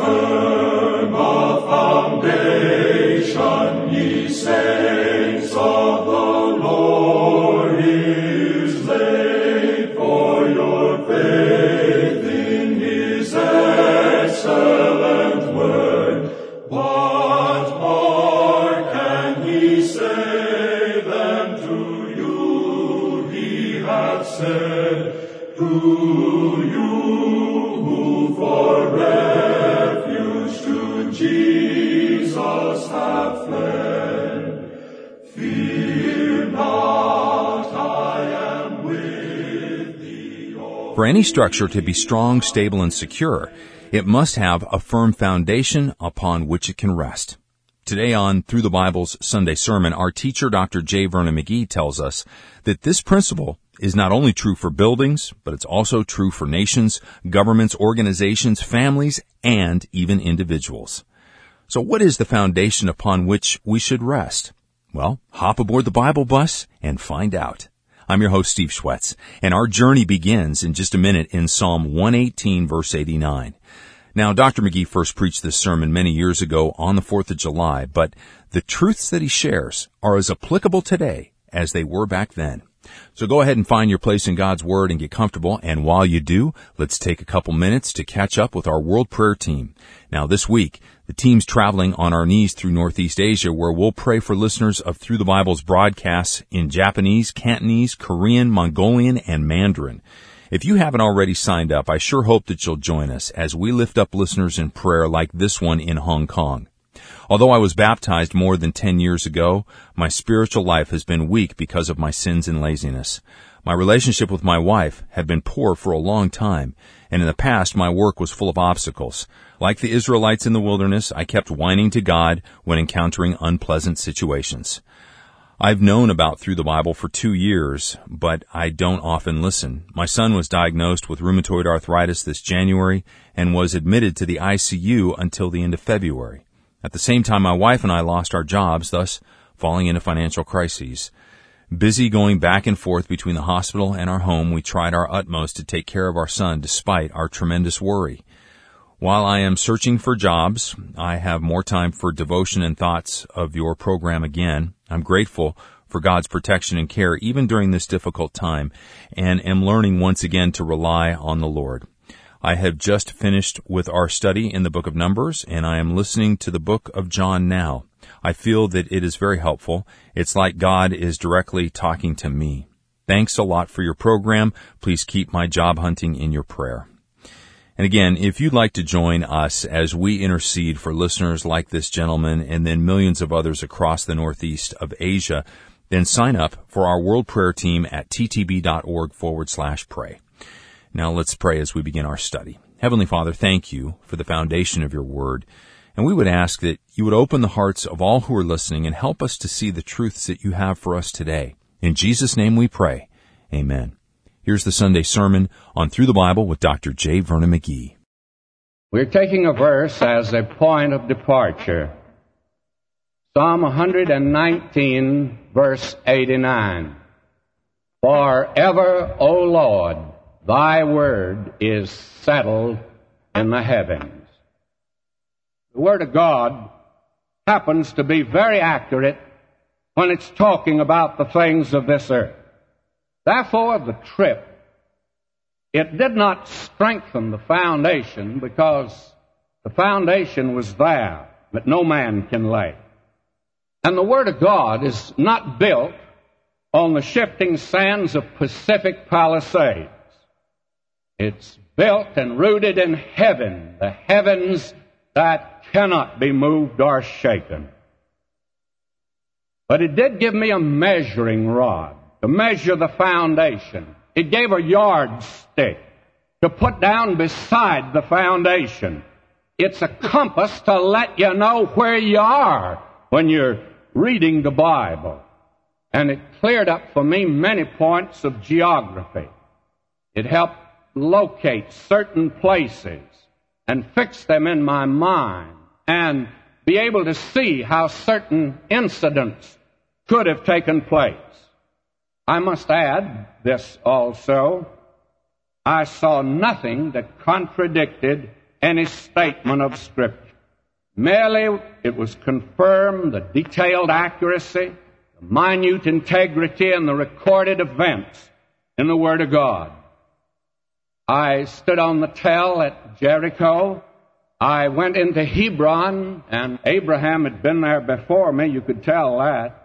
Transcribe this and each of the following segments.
firm a foundation, ye saints of the Lord is laid, for your faith in his excellent word. What more can he say than to you he hath said? To you who for refuge to Jesus have fled, fear not, I am with thee. For any structure to be strong, stable, and secure, it must have a firm foundation upon which it can rest. Today on Through the Bible's Sunday Sermon, our teacher, Dr. J. Vernon McGee, tells us that this principle is not only true for buildings, but it's also true for nations, governments, organizations, families, and even individuals. So what is the foundation upon which we should rest? Well, hop aboard the Bible bus and find out. I'm your host, Steve Schwetz, and our journey begins in just a minute in Psalm 118, verse 89. Now, Dr. McGee first preached this sermon many years ago on the 4th of July, but the truths that he shares are as applicable today as they were back then. So go ahead and find your place in God's Word and get comfortable, and while you do, let's take a couple minutes to catch up with our World Prayer Team. Now, this week, the team's traveling on our knees through Northeast Asia, where we'll pray for listeners of Through the Bible's broadcasts in Japanese, Cantonese, Korean, Mongolian, and Mandarin. If you haven't already signed up, I sure hope that you'll join us as we lift up listeners in prayer like this one in Hong Kong. Although I was baptized more than 10 years ago, my spiritual life has been weak because of my sins and laziness. My relationship with my wife had been poor for a long time, and in the past my work was full of obstacles. Like the Israelites in the wilderness, I kept whining to God when encountering unpleasant situations. I've known about Through the Bible for 2 years, but I don't often listen. My son was diagnosed with rheumatoid arthritis this January and was admitted to the ICU until the end of February. At the same time, my wife and I lost our jobs, thus falling into financial crises. Busy going back and forth between the hospital and our home, we tried our utmost to take care of our son despite our tremendous worry. While I am searching for jobs, I have more time for devotion and thoughts of your program again. I'm grateful for God's protection and care even during this difficult time, and am learning once again to rely on the Lord. I have just finished with our study in the book of Numbers, and I am listening to the book of John now. I feel that it is very helpful. It's like God is directly talking to me. Thanks a lot for your program. Please keep my job hunting in your prayer. And again, if you'd like to join us as we intercede for listeners like this gentleman and then millions of others across the northeast of Asia, then sign up for our World Prayer Team at ttb.org/pray. Now let's pray as we begin our study. Heavenly Father, thank you for the foundation of your word. And we would ask that you would open the hearts of all who are listening and help us to see the truths that you have for us today. In Jesus' name we pray. Amen. Here's the Sunday sermon on Through the Bible with Dr. J. Vernon McGee. We're taking a verse as a point of departure. Psalm 119, verse 89. Forever, O Lord, thy word is settled in the heavens. The Word of God happens to be very accurate when it's talking about the things of this earth. Therefore, the trip, it did not strengthen the foundation because the foundation was there that no man can lay. And the Word of God is not built on the shifting sands of Pacific Palisades. It's built and rooted in heaven, the heavens that cannot be moved or shaken. But it did give me a measuring rod to measure the foundation. It gave a yardstick to put down beside the foundation. It's a compass to let you know where you are when you're reading the Bible. And it cleared up for me many points of geography. It helped locate certain places and fix them in my mind and be able to see how certain incidents could have taken place. I must add this also. I saw nothing that contradicted any statement of Scripture. Merely it was confirmed the detailed accuracy, the minute integrity, and the recorded events in the Word of God. I stood on the tell at Jericho. I went into Hebron, and Abraham had been there before me. You could tell that.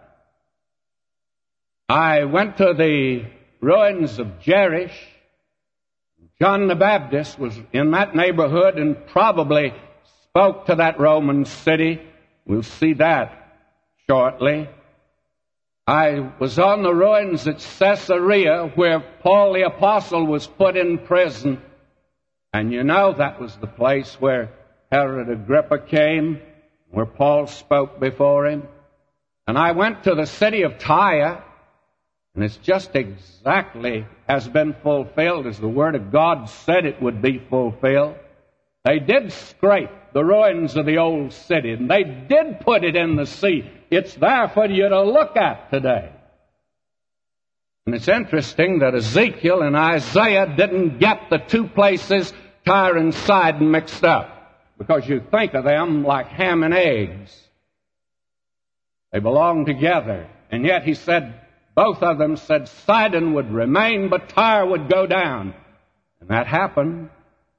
I went to the ruins of Jericho. John the Baptist was in that neighborhood and probably spoke to that Roman city. We'll see that shortly. I was on the ruins at Caesarea where Paul the Apostle was put in prison. And you know that was the place where Herod Agrippa came, where Paul spoke before him. And I went to the city of Tyre, and it's just exactly has been fulfilled as the Word of God said it would be fulfilled. They did scrape the ruins of the old city, and they did put it in the sea. It's there for you to look at today. And it's interesting that Ezekiel and Isaiah didn't get the two places, Tyre and Sidon, mixed up, because you think of them like ham and eggs. They belong together. And yet he said, both of them said Sidon would remain, but Tyre would go down. And that happened.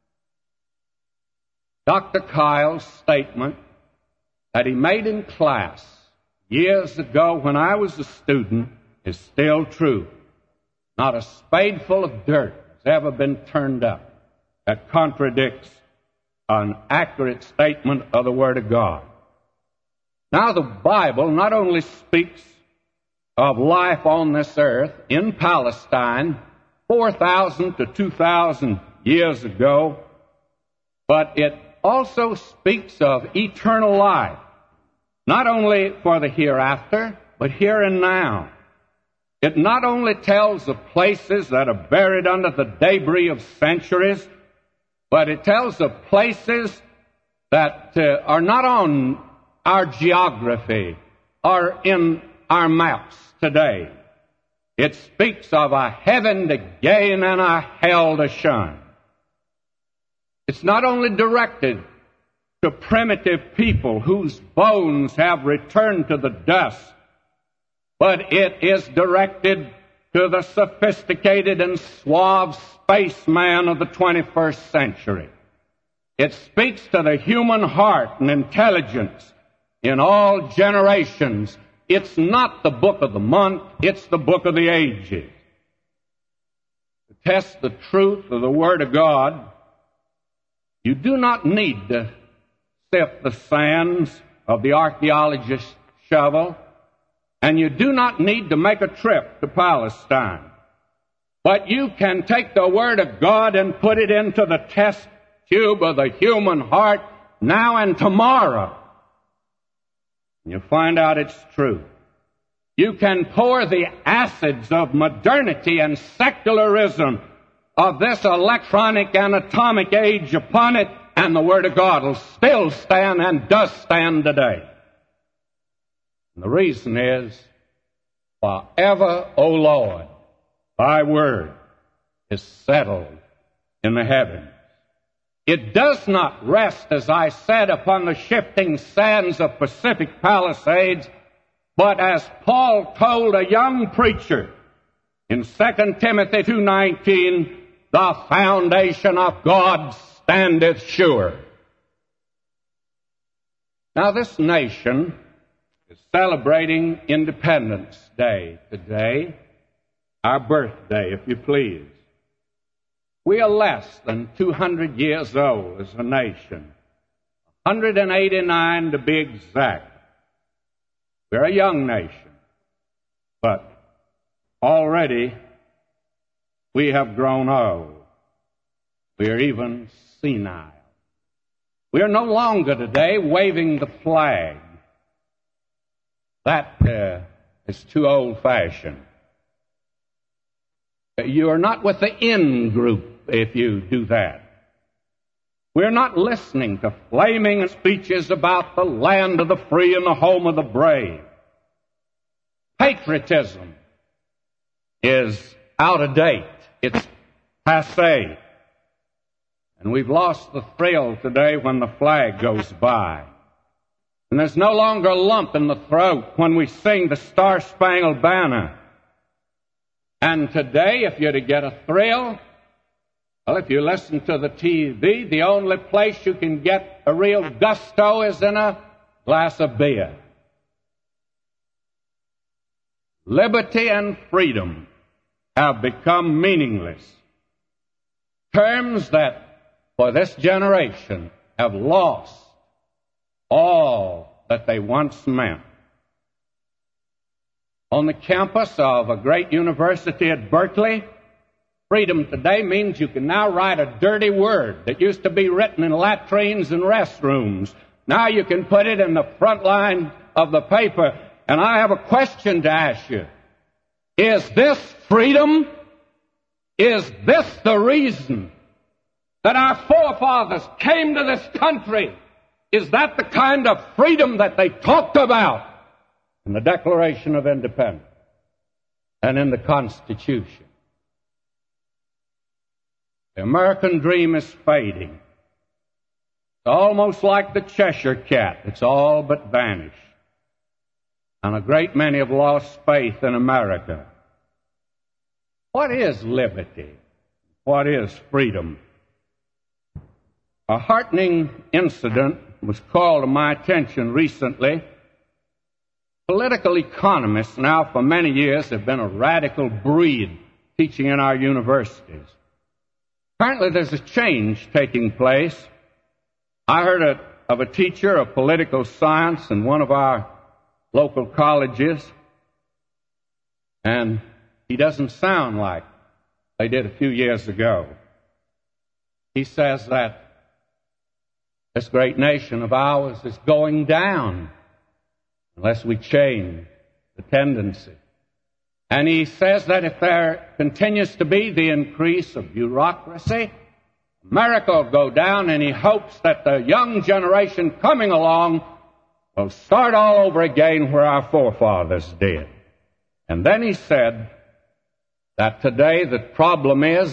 Dr. Kyle's statement that he made in class years ago when I was a student is still true. Not a spadeful of dirt has ever been turned up that contradicts an accurate statement of the Word of God. Now the Bible not only speaks of life on this earth in Palestine 4,000 to 2,000 years ago, but it also speaks of eternal life, not only for the hereafter, but here and now. It not only tells of places that are buried under the debris of centuries, but it tells of places that are not on our geography or in our maps today. It speaks of a heaven to gain and a hell to shun. It's not only directed to primitive people whose bones have returned to the dust, but it is directed to the sophisticated and suave spaceman of the 21st century. It speaks to the human heart and intelligence in all generations. It's not the book of the month, it's the book of the ages. To test the truth of the Word of God, you do not need to sift the sands of the archaeologist's shovel, and you do not need to make a trip to Palestine. But you can take the Word of God and put it into the test tube of the human heart now and tomorrow. And you find out it's true. You can pour the acids of modernity and secularism of this electronic and atomic age upon it, and the Word of God will still stand and does stand today. And the reason is, forever, O Lord, Thy Word is settled in the heavens. It does not rest, as I said, upon the shifting sands of Pacific Palisades, but as Paul told a young preacher in 2 Timothy 2:19, the foundation of God standeth sure. Now this nation is celebrating Independence Day today, our birthday, if you please. We are less than 200 years old as a nation, 189 to be exact. We're a young nation, but already we have grown old. We are even senile. We are no longer today waving the flag. That is too old-fashioned. You are not with the in group if you do that. We're not listening to flaming speeches about the land of the free and the home of the brave. Patriotism is out of date. It's passé. And we've lost the thrill today when the flag goes by. And there's no longer a lump in the throat when we sing the Star-Spangled Banner. And today, if you're to get a thrill, well, if you listen to the TV, the only place you can get a real gusto is in a glass of beer. Liberty and freedom have become meaningless. Terms that, for this generation, have lost all that they once meant. On the campus of a great university at Berkeley, freedom today means you can now write a dirty word that used to be written in latrines and restrooms. Now you can put it in the front line of the paper. And I have a question to ask you. Is this freedom? Is this the reason that our forefathers came to this country? Is that the kind of freedom that they talked about in the Declaration of Independence and in the Constitution? The American dream is fading. It's almost like the Cheshire Cat. It's all but vanished. And a great many have lost faith in America. What is liberty? What is freedom? A heartening incident was called to my attention recently. Political economists now for many years have been a radical breed teaching in our universities. Apparently there's a change taking place. I heard of a teacher of political science in one of our local colleges, and he doesn't sound like they did a few years ago. He says that this great nation of ours is going down unless we change the tendency. And he says that if there continues to be the increase of bureaucracy, America will go down, and he hopes that the young generation coming along will start all over again where our forefathers did. And then he said that today the problem is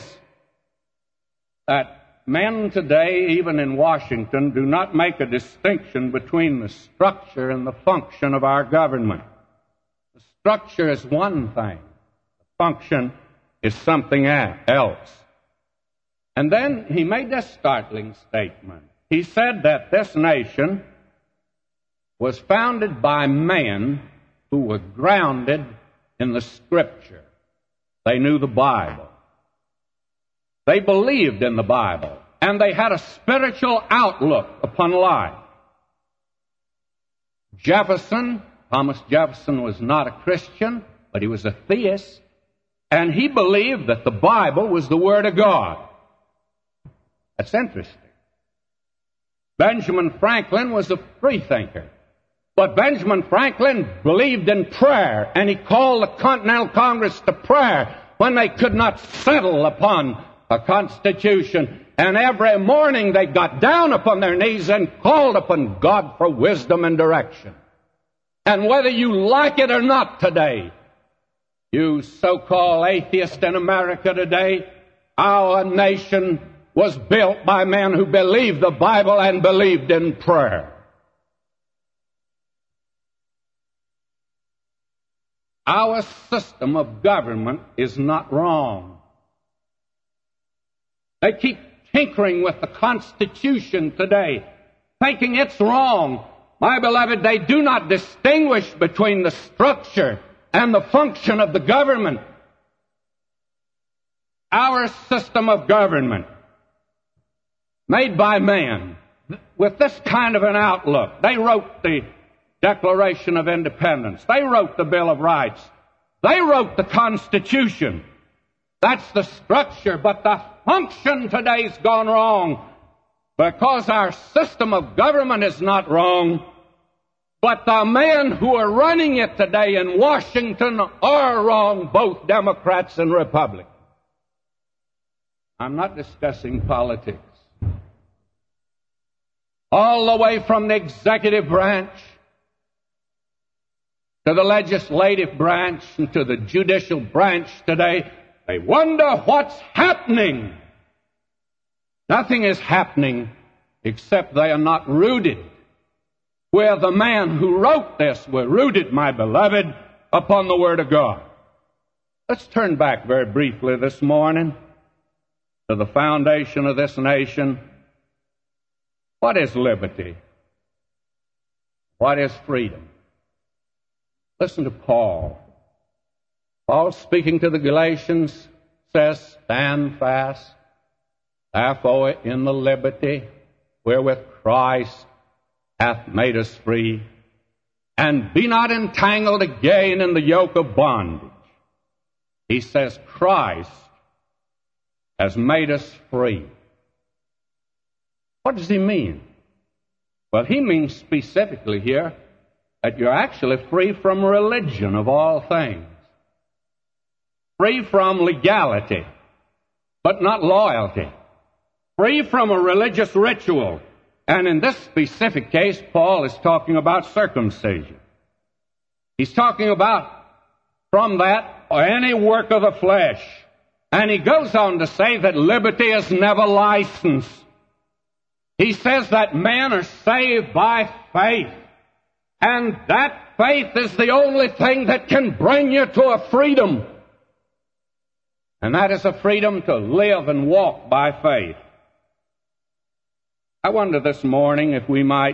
that men today, even in Washington, do not make a distinction between the structure and the function of our government. The structure is one thing. The function is something else. And then he made this startling statement. He said that this nation was founded by men who were grounded in the Scripture. They knew the Bible. They believed in the Bible, and they had a spiritual outlook upon life. Thomas Jefferson was not a Christian, but he was a theist, and he believed that the Bible was the Word of God. That's interesting. Benjamin Franklin was a freethinker, but Benjamin Franklin believed in prayer, and he called the Continental Congress to prayer when they could not settle upon a constitution. And every morning they got down upon their knees and called upon God for wisdom and direction. And whether you like it or not today, you so-called atheists in America today, our nation was built by men who believed the Bible and believed in prayer. Our system of government is not wrong. They keep tinkering with the Constitution today, thinking it's wrong. My beloved, they do not distinguish between the structure and the function of the government. Our system of government, made by man, with this kind of an outlook. They wrote the Declaration of Independence. They wrote the Bill of Rights. They wrote the Constitution. That's the structure, but the function today's gone wrong, because our system of government is not wrong, but the men who are running it today in Washington are wrong, both Democrats and Republicans. I'm not discussing politics. All the way from the executive branch to the legislative branch and to the judicial branch today, they wonder what's happening. Nothing is happening except they are not rooted where the man who wrote this were rooted, my beloved, upon the Word of God. Let's turn back very briefly this morning to the foundation of this nation. What is liberty? What is freedom? Listen to Paul. Paul, speaking to the Galatians, says, "Stand fast, therefore, in the liberty wherewith Christ hath made us free, and be not entangled again in the yoke of bondage." He says, Christ has made us free. What does he mean? Well, he means specifically here that you're actually free from religion of all things. Free from legality, but not loyalty. Free from a religious ritual. And in this specific case, Paul is talking about circumcision. He's talking about from that or any work of the flesh. And he goes on to say that liberty is never licensed. He says that men are saved by faith. And that faith is the only thing that can bring you to a freedom. And that is a freedom to live and walk by faith. I wonder this morning if we might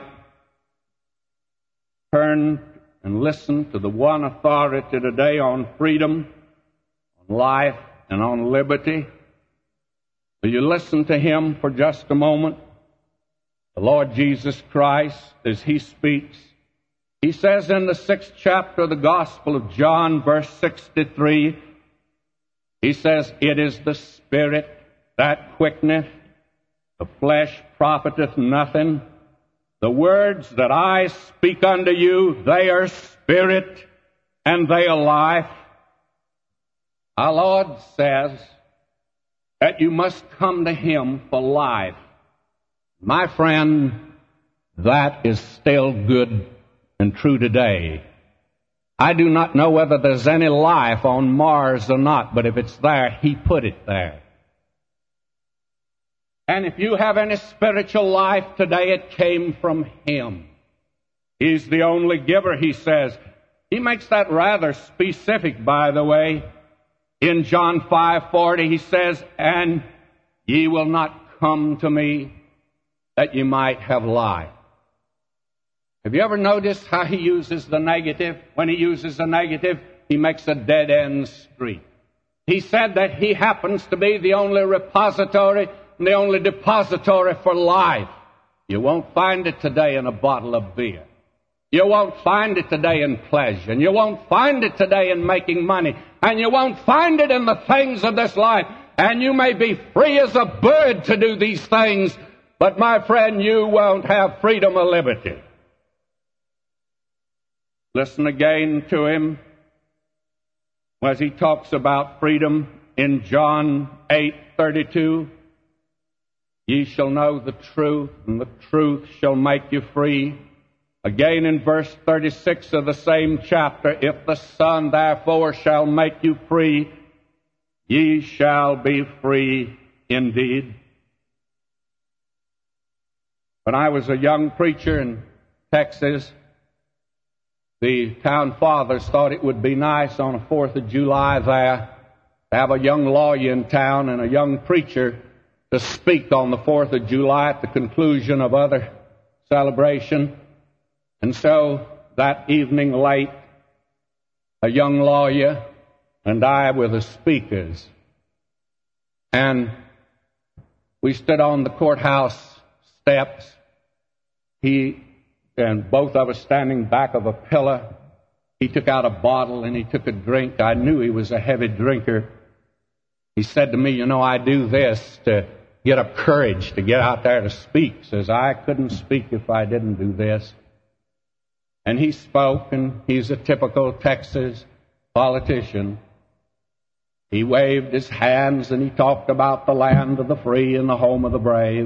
turn and listen to the one authority today on freedom, on life, and on liberty. Will you listen to him for just a moment? The Lord Jesus Christ, as he speaks, he says in the 6th chapter of the Gospel of John, verse 63, he says, "It is the Spirit that quickeneth, the flesh profiteth nothing. The words that I speak unto you, they are spirit and they are life." Our Lord says that you must come to him for life. My friend, that is still good and true today. I do not know whether there's any life on Mars or not, but if it's there, he put it there. And if you have any spiritual life today, it came from him. He's the only giver, he says. He makes that rather specific, by the way. In John 5:40, he says, "And ye will not come to me that ye might have life." Have you ever noticed how he uses the negative? When he uses the negative, he makes a dead-end street. He said that he happens to be the only repository and the only depository for life. You won't find it today in a bottle of beer. You won't find it today in pleasure. And you won't find it today in making money. And you won't find it in the things of this life. And you may be free as a bird to do these things, but my friend, you won't have freedom or liberty. Listen again to him as he talks about freedom in John 8:32. "Ye shall know the truth, and the truth shall make you free." Again in verse 36 of the same chapter, "If the Son therefore shall make you free, ye shall be free indeed." When I was a young preacher in Texas, the town fathers thought it would be nice on the 4th of July there to have a young lawyer in town and a young preacher to speak on the 4th of July at the conclusion of other celebration. And so that evening late, a young lawyer and I were the speakers. And we stood on the courthouse steps. He and both of us standing back of a pillar. He took out a bottle and he took a drink. I knew he was a heavy drinker. He said to me, "You know, I do this to get up courage to get out there to speak." Says, "I couldn't speak if I didn't do this." And he spoke, and he's a typical Texas politician. He waved his hands and he talked about the land of the free and the home of the brave.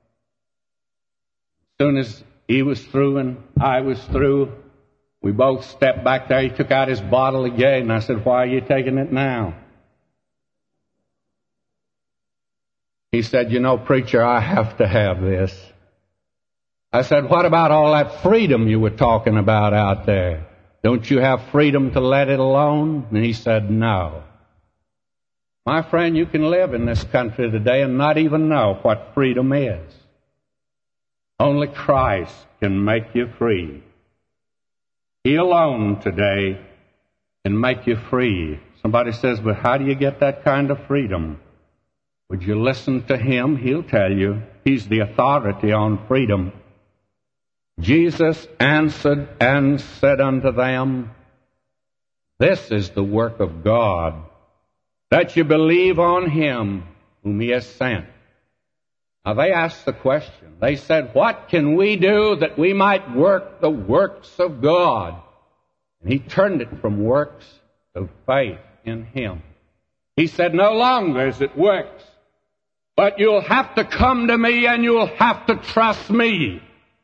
As soon as he was through and I was through, we both stepped back there. He took out his bottle again, and I said, "Why are you taking it now?" He said, "You know, preacher, I have to have this." I said, "What about all that freedom you were talking about out there? Don't you have freedom to let it alone?" And he said, "No." My friend, you can live in this country today and not even know what freedom is. Only Christ can make you free. He alone today can make you free. Somebody says, "But how do you get that kind of freedom?" Would you listen to him? He'll tell you. He's the authority on freedom. Jesus answered and said unto them, "This is the work of God, that you believe on him whom he has sent." Now they asked the question. They said, "What can we do that we might work the works of God?" And he turned it from works to faith in him. He said, "No longer is it works, but you'll have to come to me and you'll have to trust me."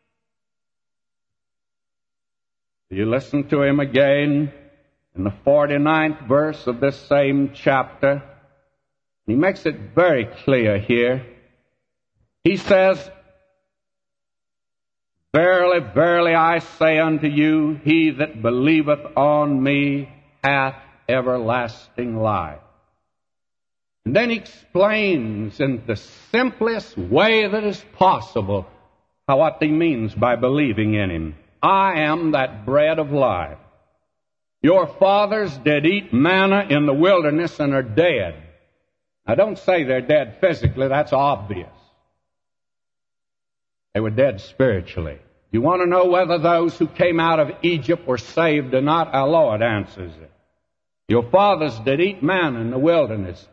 You listen to him again in the 49th verse of this same chapter. He makes it very clear here. He says, "Verily, verily, I say unto you, he that believeth on me hath everlasting life." And then he explains in the simplest way that is possible what he means by believing in him. "I am that bread of life. Your fathers did eat manna in the wilderness and are dead." Now don't say they're dead physically, that's obvious. They were dead spiritually. You want to know whether those who came out of Egypt were saved or not? Our Lord answers it. Your fathers did eat manna in the wilderness,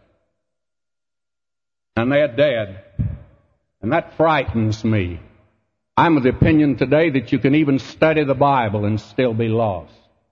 and they are dead. And that frightens me. I'm of the opinion today that you can even study the Bible and still be lost.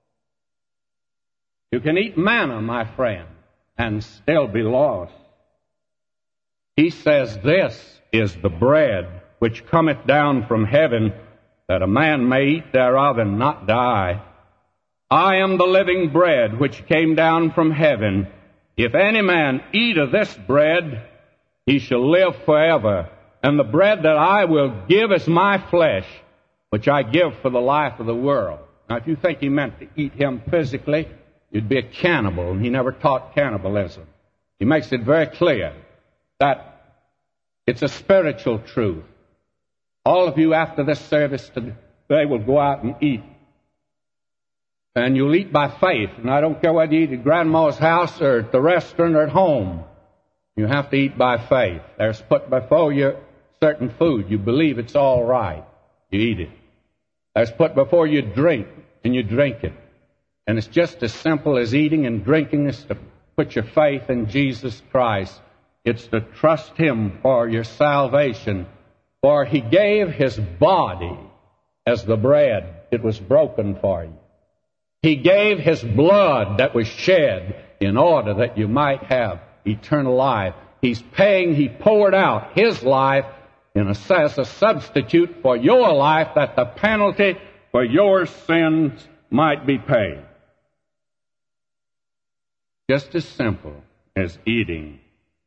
You can eat manna, my friend, and still be lost. He says, "This is the bread which cometh down from heaven, that a man may eat thereof and not die. I am the living bread which came down from heaven. If any man eat of this bread, he shall live forever. And the bread that I will give is my flesh, which I give for the life of the world." Now, if you think he meant to eat him physically, you'd be a cannibal, and he never taught cannibalism. He makes it very clear that it's a spiritual truth. All of you after this service today will go out and eat. And you'll eat by faith. And I don't care whether you eat at grandma's house or at the restaurant or at home. You have to eat by faith. There's put before you certain food. You believe it's all right. You eat it. There's put before you drink, and you drink it. And it's just as simple as eating and drinking is to put your faith in Jesus Christ. It's to trust him for your salvation. For he gave his body as the bread. It was broken for you. He gave his blood that was shed in order that you might have eternal life. He's paying, he poured out his life as a substitute for your life, that the penalty for your sins might be paid. Just as simple as eating.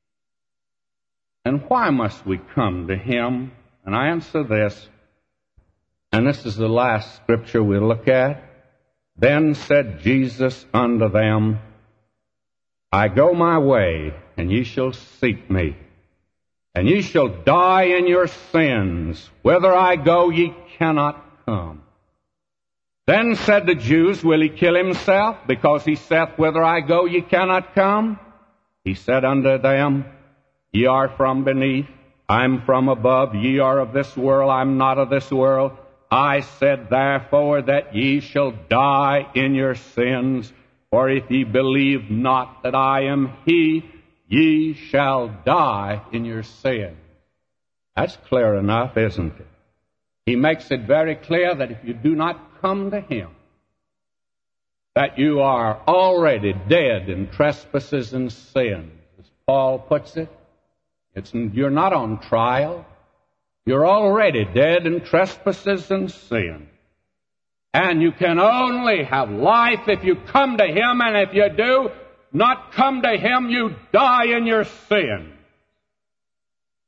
And why must we come to him? And I answer this, and this is the last scripture we'll look at. "Then said Jesus unto them, I go my way, and ye shall seek me, and ye shall die in your sins. Whither I go, ye cannot come. Then said the Jews, Will he kill himself, because he saith, Whither I go, ye cannot come? He said unto them, Ye are from beneath, I am from above. Ye are of this world, I am not of this world. I said therefore that ye shall die in your sins. For if ye believe not that I am he, ye shall die in your sins. That's clear enough, isn't it? He makes it very clear that if you do not come to him, that you are already dead in trespasses and sins. As Paul puts it, you're not on trial. You're already dead in trespasses and sin. And you can only have life if you come to him, and if you do not come to him, you die in your sin.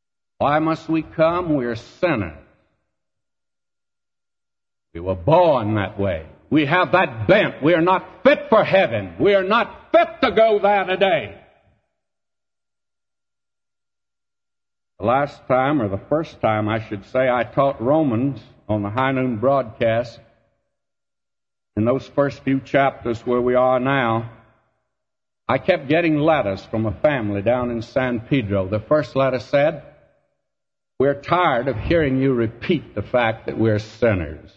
Why must we come? We're sinners. We were born that way. We have that bent. We are not fit for heaven. We are not fit to go there today. The last time, or the first time, I should say, I taught Romans on the high noon broadcast. In those first few chapters where we are now, I kept getting letters from a family down in San Pedro. The first letter said, "We're tired of hearing you repeat the fact that we're sinners.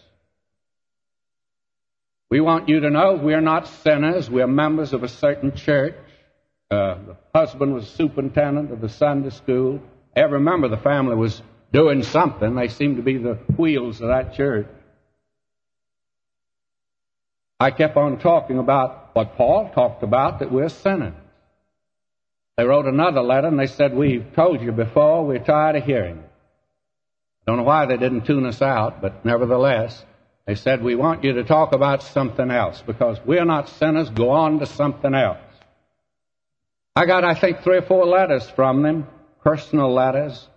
We want you to know we're not sinners. We're members of a certain church." The husband was superintendent of the Sunday school. Every member of the family was doing something. They seemed to be the wheels of that church. I kept on talking about what Paul talked about, that we're sinners. They wrote another letter and they said, "We've told you before, we're tired of hearing it." Don't know why they didn't tune us out, but nevertheless, they said, "We want you to talk about something else because we're not sinners. Go on to something else." I got, I think, 3 or 4 letters from them, personal letters.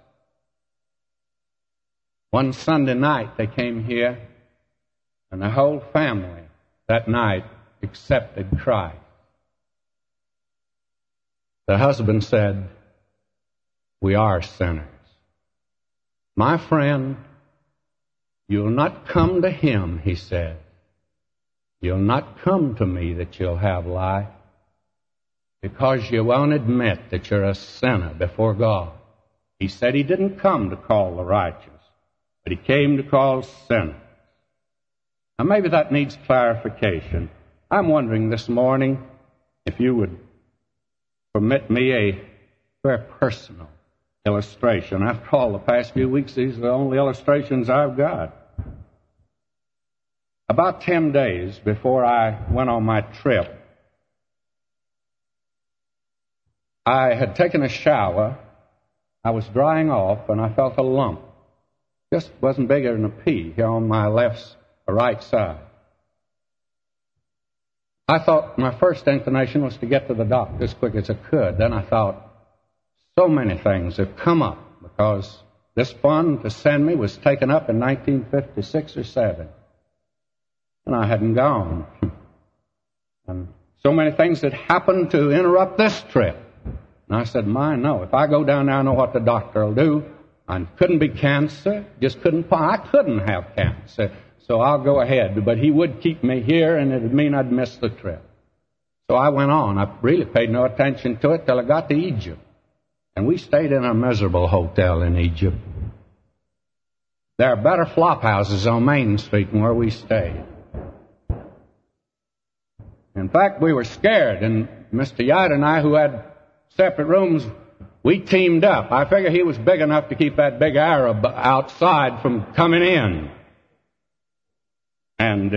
One Sunday night they came here, and the whole family that night accepted Christ. The husband said, "We are sinners. My friend, you'll not come to him," he said. "You'll not come to me that you'll have life because you won't admit that you're a sinner before God." He said he didn't come to call the righteous, but he came to call sinners. Now maybe that needs clarification. I'm wondering this morning if you would permit me a very personal illustration. After all, the past few weeks, these are the only illustrations I've got. About 10 days before I went on my trip, I had taken a shower. I was drying off, and I felt a lump. Just wasn't bigger than a pea here on my left or right side. I thought my first inclination was to get to the doctor as quick as I could. Then I thought, so many things have come up because this fund to send me was taken up in 1956 or 7. And I hadn't gone. And so many things had happened to interrupt this trip. And I said, no, if I go down there, I know what the doctor will do. I couldn't be cancer, just couldn't, I couldn't have cancer. So I'll go ahead. But he would keep me here, and it would mean I'd miss the trip. So I went on. I really paid no attention to it till I got to Egypt. And we stayed in a miserable hotel in Egypt. There are better flop houses on Main Street than where we stayed. In fact, we were scared, and Mr. Yadd and I, who had separate rooms, we teamed up. I figure he was big enough to keep that big Arab outside from coming in. And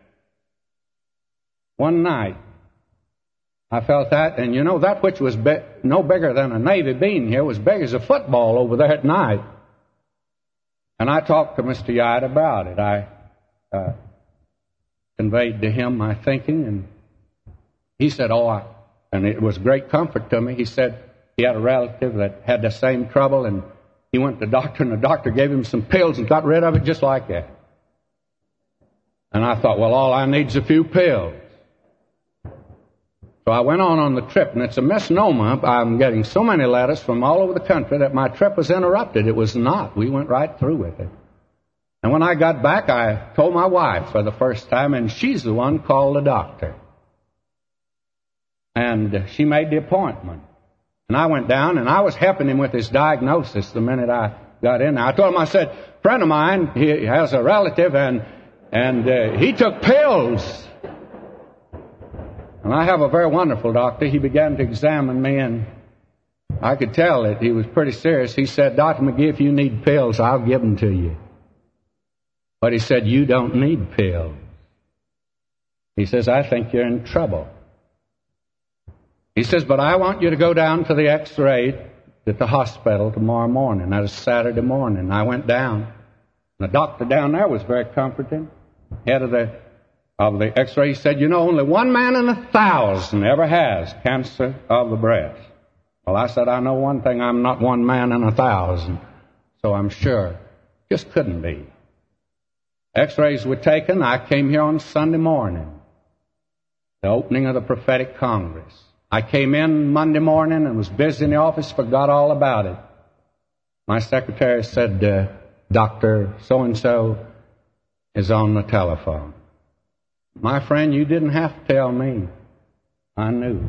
one night, I felt that, and you know, that which was no bigger than a Navy bean here was big as a football over there at night. And I talked to Mr. Yadd about it. I conveyed to him my thinking, and he said, and it was great comfort to me. He said he had a relative that had the same trouble, and he went to the doctor, and the doctor gave him some pills and got rid of it just like that. And I thought, well, all I need is a few pills. So I went on the trip, and it's a misnomer. I'm getting so many letters from all over the country that my trip was interrupted. It was not. We went right through with it. And when I got back, I told my wife for the first time, and she's the one called the doctor. And she made the appointment. And I went down, and I was helping him with his diagnosis the minute I got in there. I told him, I said, a friend of mine, he has a relative, and he took pills. And I have a very wonderful doctor. He began to examine me, and I could tell that he was pretty serious. He said, Dr. McGee, if you need pills, I'll give them to you. But he said, you don't need pills. He says, I think you're in trouble. He says, but I want you to go down to the X-ray at the hospital tomorrow morning. That was Saturday morning. I went down. And the doctor down there was very comforting. Head of the X-ray, he said, you know, only 1 man in 1,000 ever has cancer of the breast. Well, I said, I know one thing, I'm not 1 man in 1,000. So I'm sure. Just couldn't be. X-rays were taken. I came here on Sunday morning, the opening of the Prophetic Congress. I came in Monday morning and was busy in the office, forgot all about it. My secretary said, Dr. So-and-so is on the telephone. My friend, you didn't have to tell me. I knew.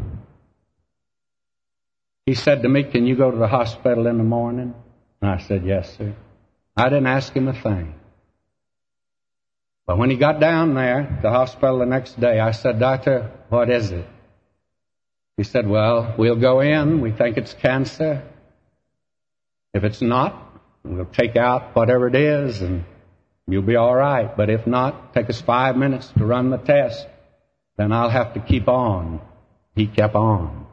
He said to me, can you go to the hospital in the morning? And I said, yes, sir. I didn't ask him a thing. But when he got down there at the hospital the next day, I said, Doctor, what is it? He said, well, we'll go in. We think it's cancer. If it's not, we'll take out whatever it is and you'll be all right. But if not, take us 5 minutes to run the test. Then I'll have to keep on. He kept on.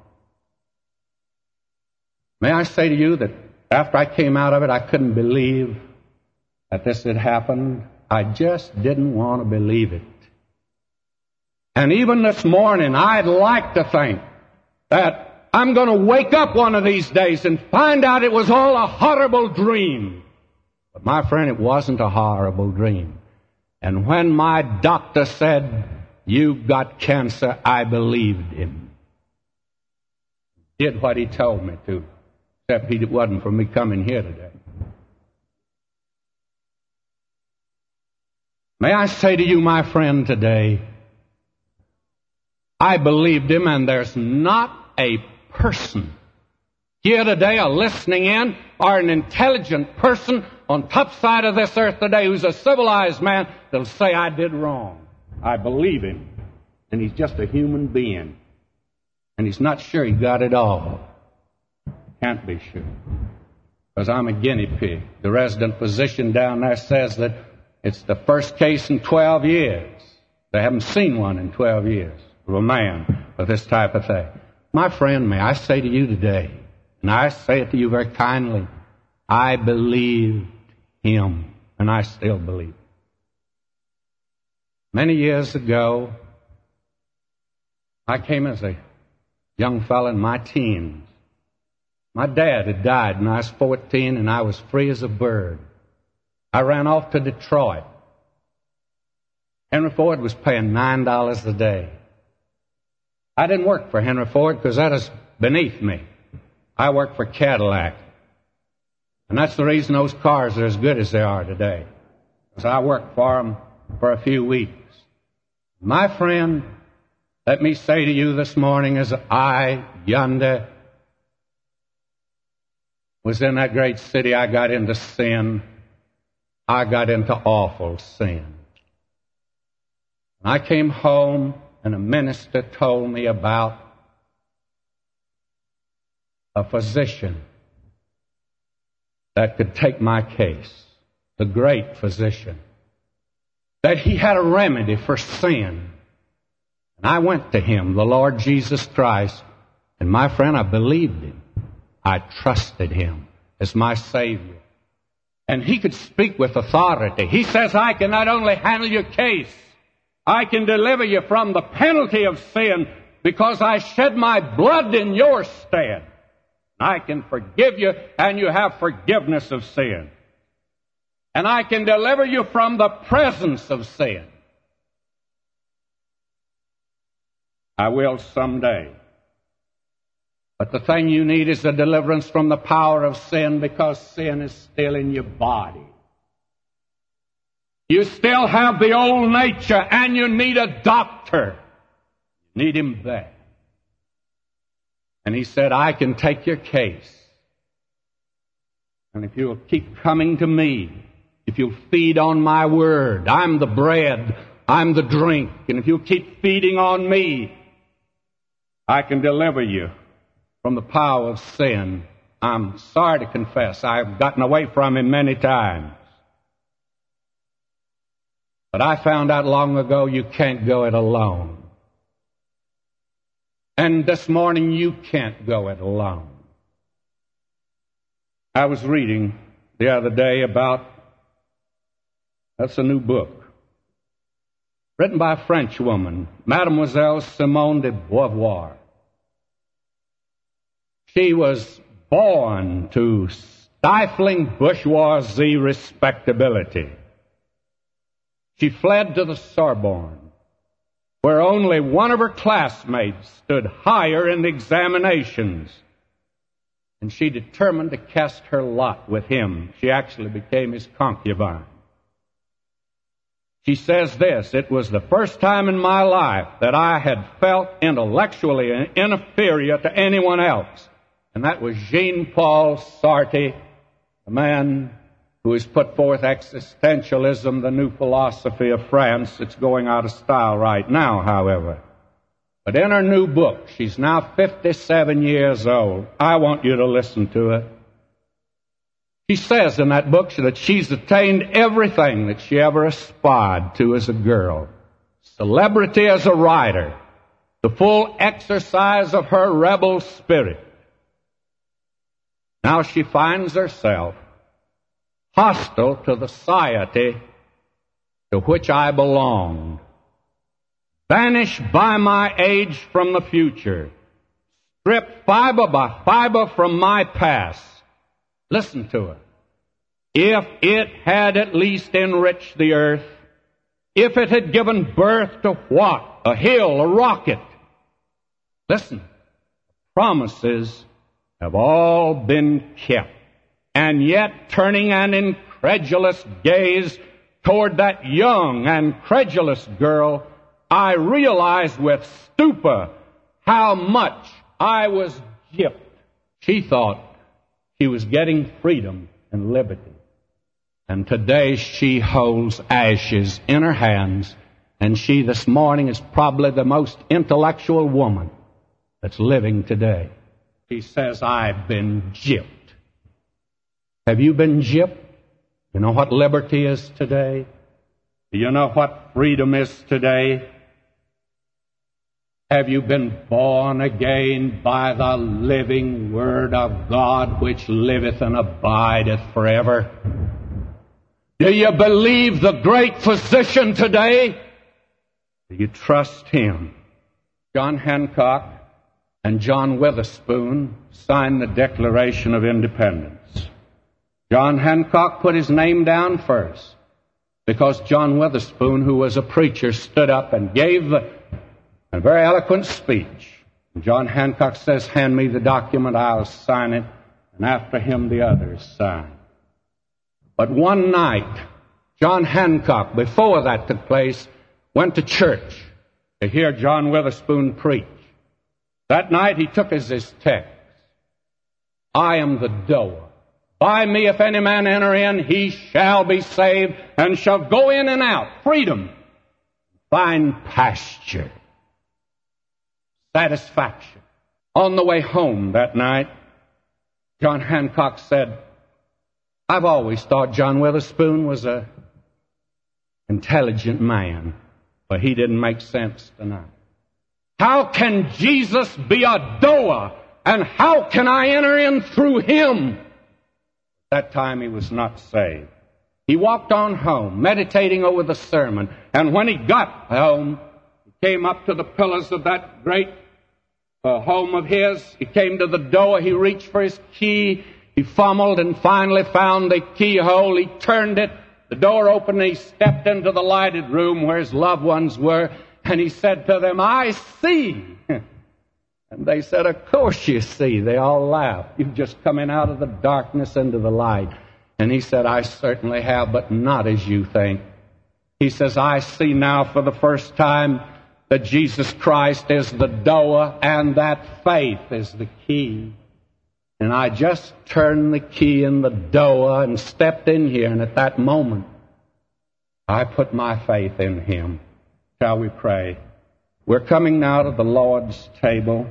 May I say to you that after I came out of it, I couldn't believe that this had happened. I just didn't want to believe it. And even this morning, I'd like to think that I'm going to wake up one of these days and find out it was all a horrible dream. But my friend, it wasn't a horrible dream. And when my doctor said, you've got cancer, I believed him. Did what he told me to, except it wasn't for me coming here today. May I say to you, my friend, today, I believed him, and there's not a person here today, a listening in, or an intelligent person on top side of this earth today who's a civilized man that'll say I did wrong. I believe him, and he's just a human being, and he's not sure he got it all. Can't be sure, because I'm a guinea pig. The resident physician down there says that it's the first case in 12 years. They haven't seen one in 12 years of a man with this type of thing. My friend, may I say to you today, and I say it to you very kindly, I believed him, and I still believe. Many years ago, I came as a young fellow in my teens. My dad had died when I was 14, and I was free as a bird. I ran off to Detroit. Henry Ford was paying $9 a day. I didn't work for Henry Ford because that is beneath me. I worked for Cadillac. And that's the reason those cars are as good as they are today. Because I worked for them for a few weeks. My friend, let me say to you this morning, as I yonder was in that great city, I got into sin. I got into awful sin. I came home, and a minister told me about a physician that could take my case, the great physician, that he had a remedy for sin. And I went to him, the Lord Jesus Christ, and my friend, I believed him. I trusted him as my Savior. And he could speak with authority. He says, I can not only handle your case, I can deliver you from the penalty of sin because I shed my blood in your stead. I can forgive you, and you have forgiveness of sin. And I can deliver you from the presence of sin. I will someday. But the thing you need is a deliverance from the power of sin, because sin is still in your body. You still have the old nature, and you need a doctor. You need him there. And he said, I can take your case. And if you'll keep coming to me, if you'll feed on my word, I'm the bread, I'm the drink, and if you'll keep feeding on me, I can deliver you from the power of sin. I'm sorry to confess, I've gotten away from him many times. But I found out long ago you can't go it alone. And this morning you can't go it alone. I was reading the other day about, that's a new book, written by a French woman, Mademoiselle Simone de Beauvoir. She was born to stifling bourgeoisie respectability. She fled to the Sorbonne, where only one of her classmates stood higher in the examinations. And she determined to cast her lot with him. She actually became his concubine. She says this, "It was the first time in my life that I had felt intellectually inferior to anyone else." And that was Jean-Paul Sartre, the man who has put forth existentialism, the new philosophy of France. It's going out of style right now, however. But in her new book, she's now 57 years old. I want you to listen to it. She says in that book that she's attained everything that she ever aspired to as a girl. Celebrity as a writer, the full exercise of her rebel spirit. Now she finds herself hostile to the society to which I belonged. Banished by my age from the future. Stripped fiber by fiber from my past. Listen to it. If it had at least enriched the earth, if it had given birth to what? A hill, a rocket. Listen. Promises have all been kept. And yet, turning an incredulous gaze toward that young and credulous girl, I realized with stupor how much I was gypped. She thought she was getting freedom and liberty. And today she holds ashes in her hands, and she this morning is probably the most intellectual woman that's living today. She says, "I've been gypped." Have you been gypped? You know what liberty is today? Do you know what freedom is today? Have you been born again by the living Word of God, which liveth and abideth forever? Do you believe the great physician today? Do you trust Him? John Hancock and John Witherspoon signed the Declaration of Independence. John Hancock put his name down first because John Witherspoon, who was a preacher, stood up and gave a very eloquent speech. And John Hancock says, "Hand me the document, I'll sign it," and after him the others signed. But one night, John Hancock, before that took place, went to church to hear John Witherspoon preach. That night he took as his text, "I am the door. By me if any man enter in, he shall be saved, and shall go in and out, freedom, find pasture, satisfaction." On the way home that night, John Hancock said, "I've always thought John Witherspoon was an intelligent man, but he didn't make sense tonight. How can Jesus be a door, and how can I enter in through Him?" That time he was not saved. He walked on home, meditating over the sermon, and when he got home, he came up to the pillars of that great home of his. He came to the door. He reached for his key. He fumbled and finally found the keyhole. He turned it. The door opened, and he stepped into the lighted room where his loved ones were, and he said to them, "I see." And they said, "Of course you see." They all laughed. "You've just come in out of the darkness into the light." And he said, "I certainly have, but not as you think." He says, "I see now for the first time that Jesus Christ is the door and that faith is the key. And I just turned the key in the door and stepped in here, and at that moment, I put my faith in Him." Shall we pray? We're coming now to the Lord's table.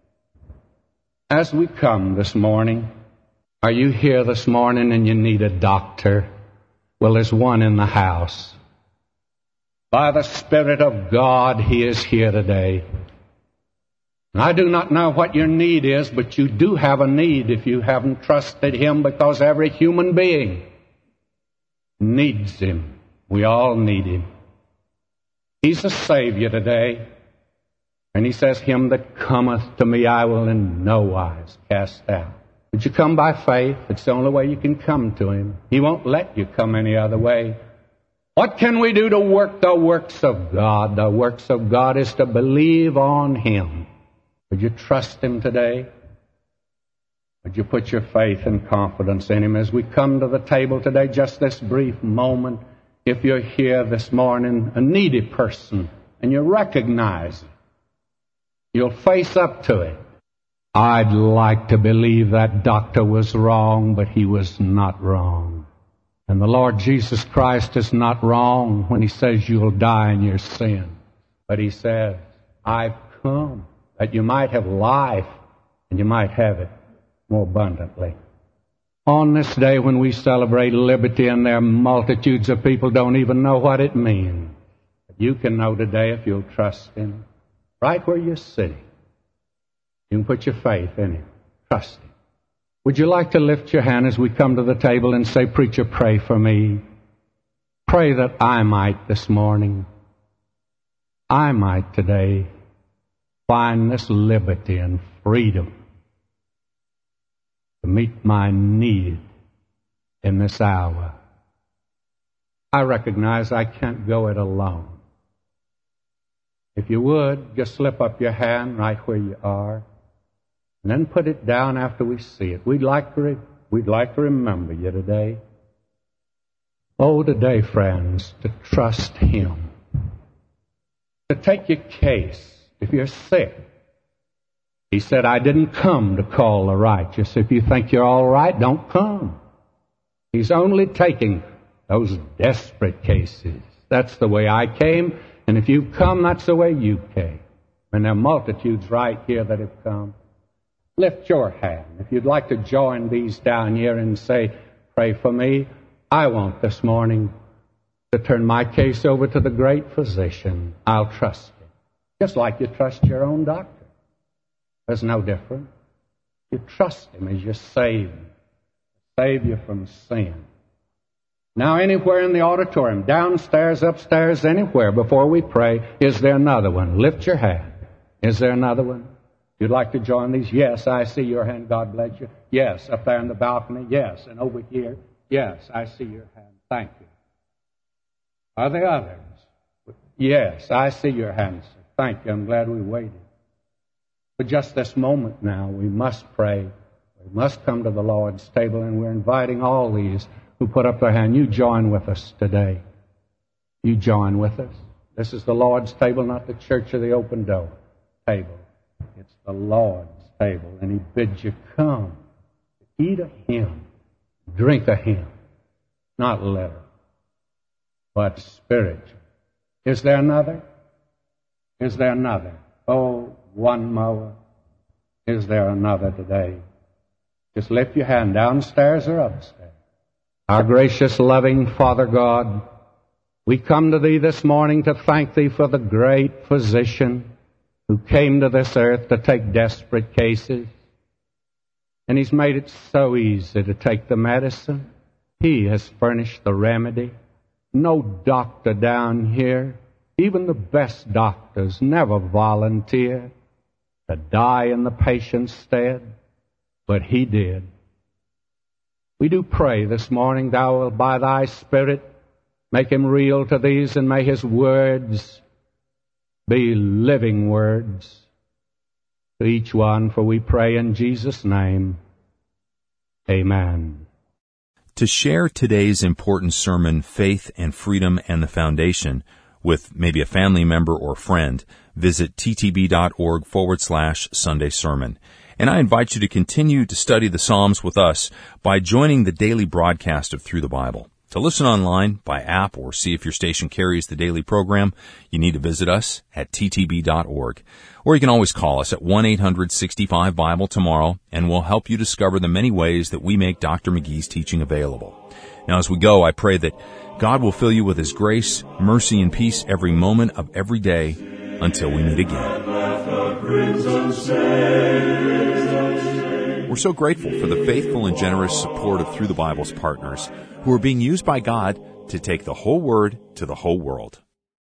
As we come this morning, are you here this morning and you need a doctor? Well, there's one in the house. By the Spirit of God, He is here today. And I do not know what your need is, but you do have a need if you haven't trusted Him, because every human being needs Him. We all need Him. He's a Savior today. And He says, "Him that cometh to me I will in no wise cast out." Would you come by faith? It's the only way you can come to Him. He won't let you come any other way. What can we do to work the works of God? The works of God is to believe on Him. Would you trust Him today? Would you put your faith and confidence in Him? As we come to the table today, just this brief moment, if you're here this morning, a needy person, and you recognize it, you'll face up to it. I'd like to believe that doctor was wrong, but he was not wrong. And the Lord Jesus Christ is not wrong when He says you'll die in your sin. But He says, I've come that you might have life and you might have it more abundantly. On this day when we celebrate liberty and there are multitudes of people don't even know what it means, but you can know today if you'll trust Him. Right where you're sitting, you can put your faith in Him. Trust Him. Would you like to lift your hand as we come to the table and say, Preacher, pray for me. Pray that I might this morning, I might today find this liberty and freedom to meet my need in this hour. I recognize I can't go it alone. If you would, just slip up your hand right where you are, and then put it down after we see it. We'd like to remember you today. Oh, today, friends, to trust Him. To take your case if you're sick. He said, I didn't come to call the righteous. If you think you're all right, don't come. He's only taking those desperate cases. That's the way I came, and if you've come, that's the way you came. And there are multitudes right here that have come. Lift your hand. If you'd like to join these down here and say, pray for me, I want this morning to turn my case over to the great physician. I'll trust Him. Just like you trust your own doctor. There's no difference. You trust Him as your Savior. Save you from sin. Now, anywhere in the auditorium, downstairs, upstairs, anywhere, before we pray, is there another one? Lift your hand. Is there another one? You'd like to join these? Yes, I see your hand. God bless you. Yes, up there in the balcony. Yes, and over here. Yes, I see your hand. Thank you. Are there others? Yes, I see your hand, sir. Thank you. I'm glad we waited. But just this moment now, we must pray. We must come to the Lord's table, and we're inviting all these who put up their hand. You join with us today. You join with us. This is the Lord's table, not the church of the open door table. It's the Lord's table, and He bids you come, eat of Him, drink of Him, not literal, but spiritual. Is there another? Is there another? Oh, one more. Is there another today? Just lift your hand downstairs or upstairs. Our gracious, loving Father God, we come to Thee this morning to thank Thee for the great physician who came to this earth to take desperate cases. And He's made it so easy to take the medicine. He has furnished the remedy. No doctor down here, even the best doctors, never volunteer to die in the patient's stead, but He did. We do pray this morning, Thou wilt by Thy Spirit make Him real to these, and may His words be living words to each one, for we pray in Jesus' name. Amen. To share today's important sermon, Faith and Freedom and the Foundation, with maybe a family member or friend, visit ttb.org/Sunday Sermon. And I invite you to continue to study the Psalms with us by joining the daily broadcast of Through the Bible. To listen online, by app, or see if your station carries the daily program, you need to visit us at ttb.org. Or you can always call us at 1-800-65-BIBLE tomorrow, and we'll help you discover the many ways that we make Dr. McGee's teaching available. Now, as we go, I pray that God will fill you with His grace, mercy, and peace every moment of every day until we meet again. We're so grateful for the faithful and generous support of Through the Bible's partners, who are being used by God to take the whole Word to the whole world.